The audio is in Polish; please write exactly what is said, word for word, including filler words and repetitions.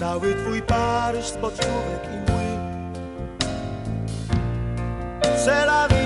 cały twój Paryż z pocztówek i mły. C'est la vie.